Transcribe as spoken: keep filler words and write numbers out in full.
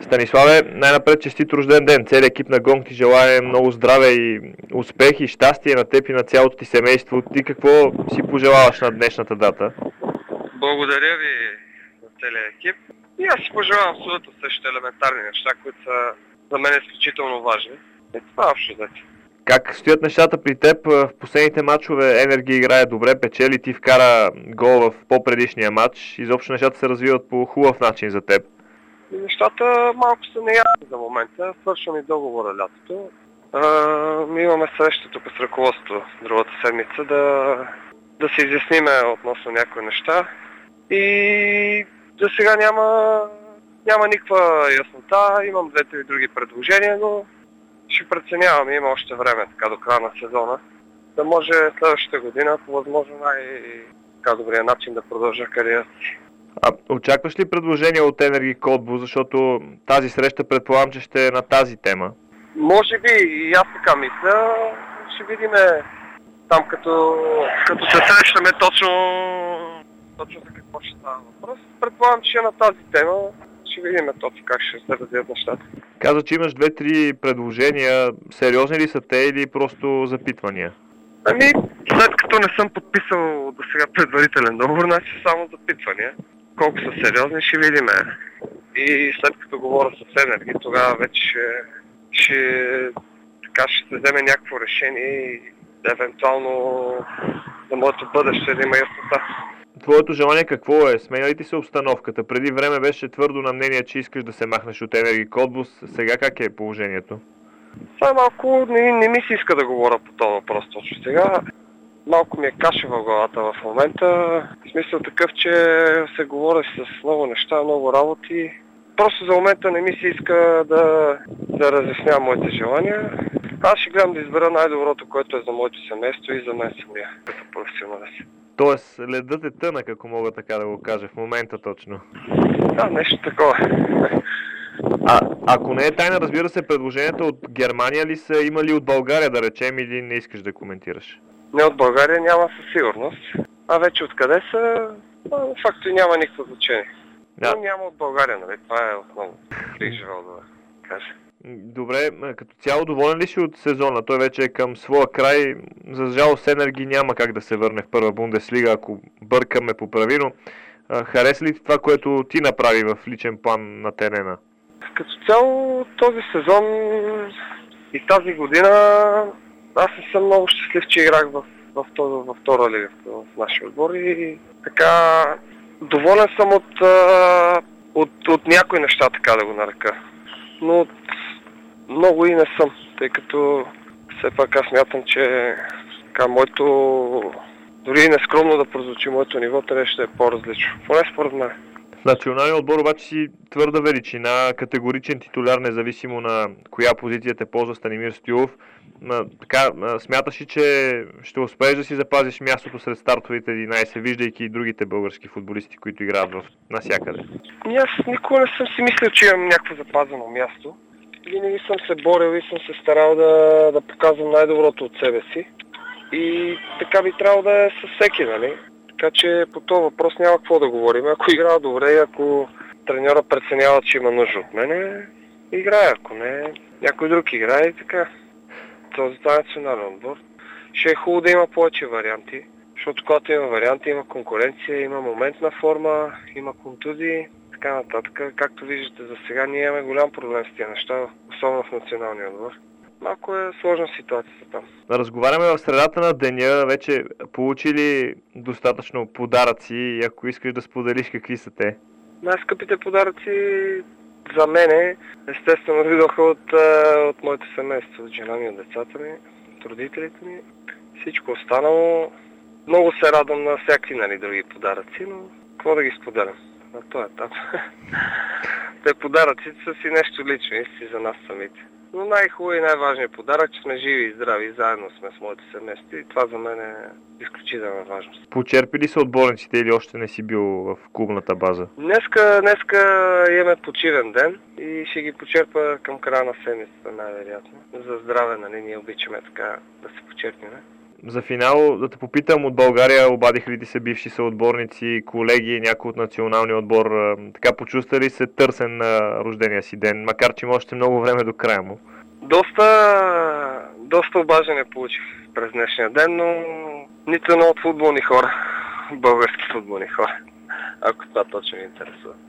Станиславе, най-напред честит рожден ден. Целият екип на Гонг ти желае много здраве и успех и щастие на теб и на цялото ти семейство. Ти какво си пожелаваш на днешната дата? Благодаря ви на целия екип. И аз си пожелавам абсолютно същите елементарни неща, които са за мен изключително важни. И това е общо взето. Как стоят нещата при теб? В последните матчове Енерги играе добре, печели, ти вкара гол в по-предишния матч. Изобщо нещата се развиват по хубав начин за теб. И нещата малко са неясни за момента. Свършвам и договора лятото. А, ми имаме среща тук с ръководството другата седмица да, да се изясниме относно някои неща. И за сега няма, няма никаква яснота. Имам две-три други предложения, но ще преценявам. Има още време така до края на сезона. Да може следващата година по възможно най-добрия начин да продължа кариерата си. А очакваш ли предложение от Енерги Котбу, защото тази среща предполагам, че ще е на тази тема? Може би и аз така мисля. Ще видим там като, като се срещаме точно, точно за какво ще става въпрос. Предполагам, че е на тази тема. Ще видим точно как ще се развият нещата. Каза, че имаш две-три предложения. Сериозни ли са те или просто запитвания? Ами, след като не съм подписал до сега предварителен договор, значи само запитвания. Колко са сериозни, ще видим. И след като говоря с Енерги, тогава вече ще, ще, така ще се вземе някакво решение и евентуално за моето бъдеще да има яснота. Твоето желание какво е? Сменя ли ти се обстановката? Преди време беше твърдо на мнение, че искаш да се махнеш от Енерги Котбус. Сега как е положението? Това малко не, не ми се иска да говоря по този въпрос точно сега. Малко ми е каша в главата в момента. В смисъл такъв, че се говори с много неща, много работи. Просто за момента не ми се иска да, да разяснявам моите желания. Аз ще гледам да избера най-доброто, което е за моето семейство и за мен самия, като професионалист. Тоест, ледът е тънък, ако мога така да го кажа, в момента точно. Да, нещо такова. А, ако не е тайна, разбира се, предложенията от Германия ли са, има ли от България, да речем, или не искаш да коментираш? Не, от България няма със сигурност. А вече откъде са, факто и няма никакво значение. Да. Но няма от България, нали? Това е основно. Бих желал да кажа. Добре, като цяло доволен ли си от сезона? Той вече е към своя край. За жалост Енерги няма как да се върне в първа Бундеслига, ако бъркаме поправи, но хареса ли това, което ти направи в личен план на терена? Като цяло този сезон и тази година аз не съм много щастлив, че играх в, в, в, във втора лига в, в нашия отбор и така доволен съм от, от, от някои неща, така да го нарека. Но от много и не съм, тъй като все пак аз смятам, че така моето, дори и нескромно да прозвучи, моето ниво трябва ще е по-различно. Поне според мен. В националния отбор обаче си твърда величина, категоричен титуляр, независимо на коя позиция те ползва Станимир Стоилов. Така, смяташ ли, че ще успееш да си запазиш мястото сред стартовите единайсет, виждайки и другите български футболисти, които играят в насякъде? И аз никога не съм си мислил, че имам някакво запазено място. Винаги съм се борил и съм се старал да, да показвам най-доброто от себе си. И така би трябвало да е със всеки, нали? Така че по този въпрос няма какво да говорим. Ако играя добре, ако треньора преценява, че има нужда от мене, играя. Ако не, някой друг играе и така. Този това е национален отбор. Ще е хубаво да има повече варианти, защото когато има варианти, има конкуренция, има моментна форма, има контузии, така нататък. Както виждате, за сега ние имаме голям проблем с тези неща, особено в националния отбор. Малко е сложна ситуацията там. Разговаряме в средата на деня, вече получили достатъчно подаръци и ако искаш да споделиш какви са те? Най-скъпите подаръци за мене естествено дойдоха от, от моето семейство, от жена ми, от децата ми, от родителите ми. Всичко останало. Много се радвам на всякакви, нали, други подаръци, но какво да ги споделям на този етап? Те подаръците са си нещо лично и си за нас самите. Но най-хубави и най-важният подарък, че сме живи и здрави и заедно сме с моите семейство и това за мен е изключителна важност. Почерпи ли са отборниците или още не си бил в клубната база? Днеска, днеска имаме почивен ден и ще ги почерпа към края на седмицата най-вероятно. За здраве, нали, ние обичаме така да се почерпиме. за финал да те попитам, от България обадиха ли ти се бивши съотборници, колеги, някой от националния отбор, така почувства ли се търсен на рождения си ден, макар че има още много време до края му? Доста, доста обаждане получих през днешния ден, но нито едно от футболни хора, български футболни хора, ако това точно ми интересува.